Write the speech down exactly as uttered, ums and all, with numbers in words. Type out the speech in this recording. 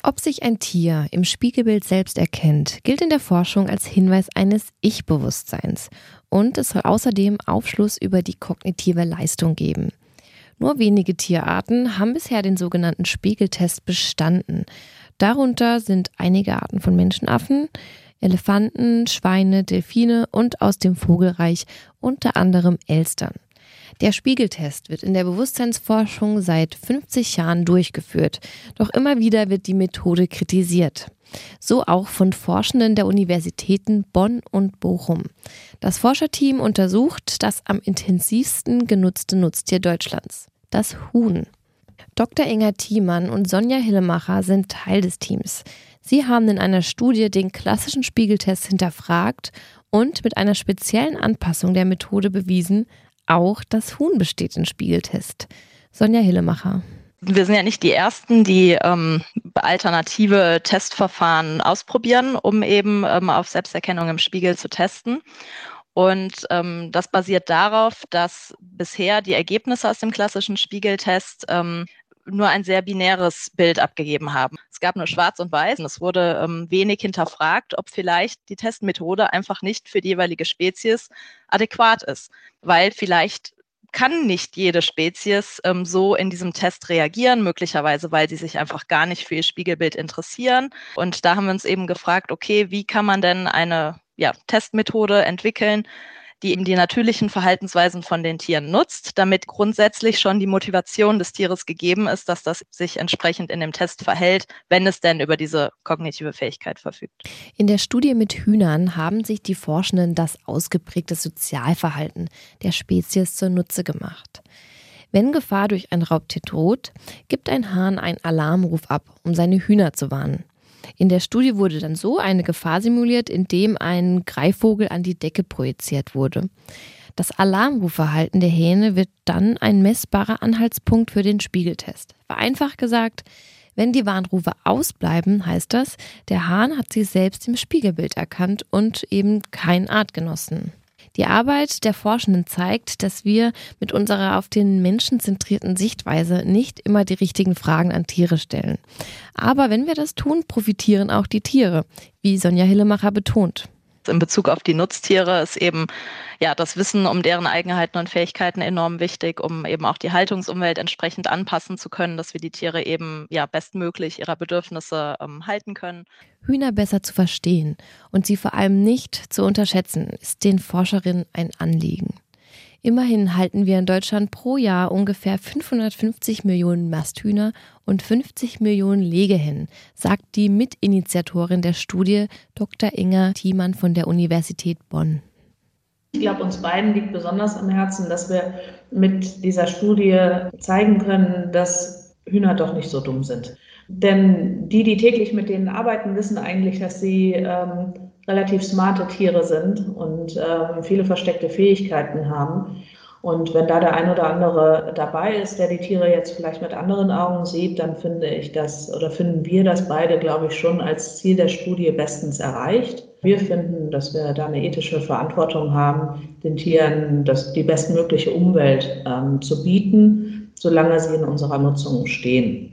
Ob sich ein Tier im Spiegelbild selbst erkennt, gilt in der Forschung als Hinweis eines Ich-Bewusstseins und es soll außerdem Aufschluss über die kognitive Leistung geben. Nur wenige Tierarten haben bisher den sogenannten Spiegeltest bestanden. Darunter sind einige Arten von Menschenaffen, Elefanten, Schweine, Delfine und aus dem Vogelreich unter anderem Elstern. Der Spiegeltest wird in der Bewusstseinsforschung seit fünfzig Jahren durchgeführt, doch immer wieder wird die Methode kritisiert. So auch von Forschenden der Universitäten Bonn und Bochum. Das Forscherteam untersucht das am intensivsten genutzte Nutztier Deutschlands, das Huhn. Doktor Inga Thiemann und Sonja Hillemacher sind Teil des Teams. Sie haben in einer Studie den klassischen Spiegeltest hinterfragt und mit einer speziellen Anpassung der Methode bewiesen, auch das Huhn besteht im Spiegeltest. Sonja Hillemacher. Wir sind ja nicht die Ersten, die ähm, alternative Testverfahren ausprobieren, um eben ähm, auf Selbsterkennung im Spiegel zu testen. Und ähm, das basiert darauf, dass bisher die Ergebnisse aus dem klassischen Spiegeltest ähm, nur ein sehr binäres Bild abgegeben haben. Es gab nur Schwarz und Weiß und es wurde ähm, wenig hinterfragt, ob vielleicht die Testmethode einfach nicht für die jeweilige Spezies adäquat ist, weil vielleicht kann nicht jede Spezies ähm, so in diesem Test reagieren, möglicherweise, weil sie sich einfach gar nicht für ihr Spiegelbild interessieren. Und da haben wir uns eben gefragt, okay, wie kann man denn eine ja, Testmethode entwickeln, die eben die natürlichen Verhaltensweisen von den Tieren nutzt, damit grundsätzlich schon die Motivation des Tieres gegeben ist, dass das sich entsprechend in dem Test verhält, wenn es denn über diese kognitive Fähigkeit verfügt. In der Studie mit Hühnern haben sich die Forschenden das ausgeprägte Sozialverhalten der Spezies zunutze gemacht. Wenn Gefahr durch ein Raubtier droht, gibt ein Hahn einen Alarmruf ab, um seine Hühner zu warnen. In der Studie wurde dann so eine Gefahr simuliert, indem ein Greifvogel an die Decke projiziert wurde. Das Alarmrufverhalten der Hähne wird dann ein messbarer Anhaltspunkt für den Spiegeltest. Vereinfacht gesagt, wenn die Warnrufe ausbleiben, heißt das, der Hahn hat sich selbst im Spiegelbild erkannt und eben keinen Artgenossen. Die Arbeit der Forschenden zeigt, dass wir mit unserer auf den Menschen zentrierten Sichtweise nicht immer die richtigen Fragen an Tiere stellen. Aber wenn wir das tun, profitieren auch die Tiere, wie Sonja Hillemacher betont. In Bezug auf die Nutztiere ist eben ja das Wissen um deren Eigenheiten und Fähigkeiten enorm wichtig, um eben auch die Haltungsumwelt entsprechend anpassen zu können, dass wir die Tiere eben ja bestmöglich ihrer Bedürfnisse ähm, halten können. Hühner besser zu verstehen und sie vor allem nicht zu unterschätzen, ist den Forscherinnen ein Anliegen. Immerhin halten wir in Deutschland pro Jahr ungefähr fünfhundertfünfzig Millionen Masthühner und fünfzig Millionen Legehennen, sagt die Mitinitiatorin der Studie Doktor Inga Thiemann von der Universität Bonn. Ich glaube, uns beiden liegt besonders am Herzen, dass wir mit dieser Studie zeigen können, dass Hühner doch nicht so dumm sind. Denn die, die täglich mit denen arbeiten, wissen eigentlich, dass sie ähm, relativ smarte Tiere sind und ähm, viele versteckte Fähigkeiten haben. Und wenn da der ein oder andere dabei ist, der die Tiere jetzt vielleicht mit anderen Augen sieht, dann finde ich das oder finden wir das beide, glaube ich, schon als Ziel der Studie bestens erreicht. Wir finden, dass wir da eine ethische Verantwortung haben, den Tieren das, die bestmögliche Umwelt ähm, zu bieten, solange sie in unserer Nutzung stehen.